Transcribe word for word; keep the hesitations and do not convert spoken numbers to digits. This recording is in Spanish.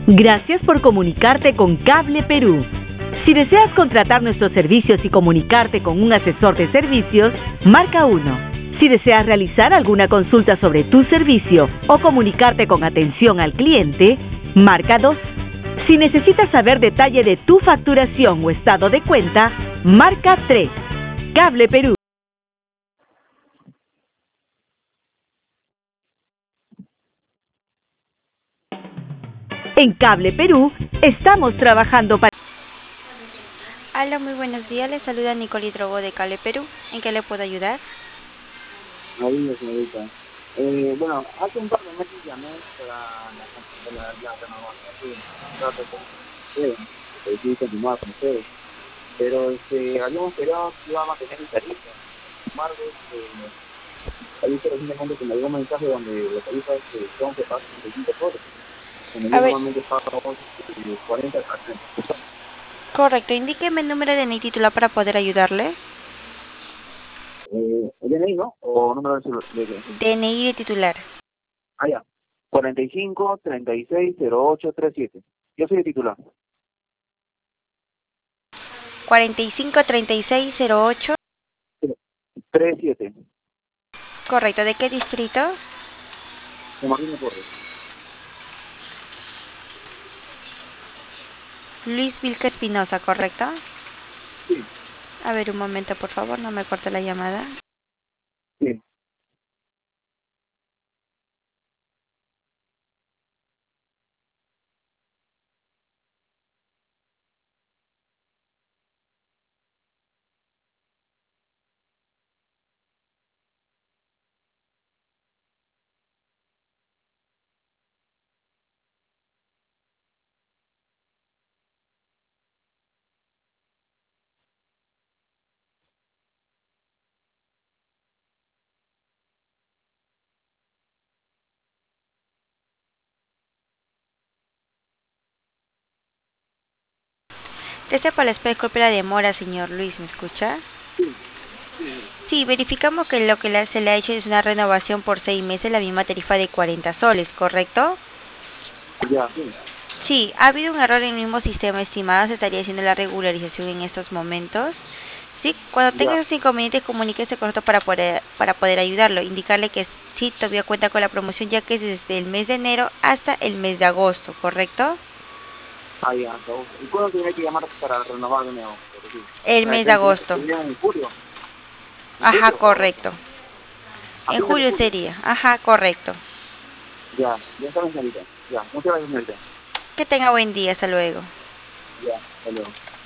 Gracias por comunicarte con Cable Perú. Si deseas contratar nuestros servicios y comunicarte con un asesor de servicios, marca uno. Si deseas realizar alguna consulta sobre tu servicio o comunicarte con atención al cliente, marca dos. Si necesitas saber detalle de tu facturación o estado de cuenta, marca tres. Cable Perú. En Cable Perú estamos trabajando para... Hola, muy buenos días. Les saluda Nicole Drogo de Cable Perú. ¿En qué le puedo ayudar? Buenos días, señorita. Eh, bueno, hace un par de meses llamé para la, para la, la renovación de un contrato con ustedes, que decidí continuar con ustedes, pero este, habíamos esperado que iba a mantener mi tarifa. Sin embargo, este, ahí recientemente que me llegó un mensaje donde la tarifa es que tengo que pagar treinta y cinco soles, cuando A yo ver, normalmente pago este, cuarenta a treinta. correcto. Indíqueme el número de N I titular para poder ayudarle. Eh, ¿el D N I, no? ¿O número de celular? ¿De qué? D N I de titular. Ah, ya. cuarenta y cinco, treinta y seis, cero ocho, treinta y siete. Yo soy el titular. cuarenta y cinco treinta y seis cero ocho. treinta y siete. Correcto. ¿De qué distrito? De Martín Porres. Luis Vilca Espinosa, ¿correcto? Sí, A ver, un momento, por favor. No me corte la llamada. sí. Gracias por la espera. Disculpe la demora, señor Luis. ¿Me escucha? Sí, verificamos que lo que le- se le ha hecho es una renovación por seis meses, la misma tarifa de cuarenta soles, ¿correcto? Ya, sí. Sí, ha habido un error en el mismo sistema estimado, se estaría haciendo la regularización en estos momentos. Sí, cuando tenga Ya, esos inconvenientes, comuníquese con nosotros para poder, para poder ayudarlo. Indicarle que sí, todavía cuenta con la promoción, ya que es desde el mes de enero hasta el mes de agosto, ¿correcto? ah, ya, hasta agosto. ¿Y cuándo tendré que llamar para renovar de nuevo? Porque sí. El Ah, mes de tendría agosto. tendría en julio. ¿En Ajá, julio o agosto? correcto. A En fines de julio julio. sería. Ajá, correcto. Ya, ya saben, señorita. Ya, muchas gracias, señorita. Que tenga buen día, hasta luego. Ya, hasta luego.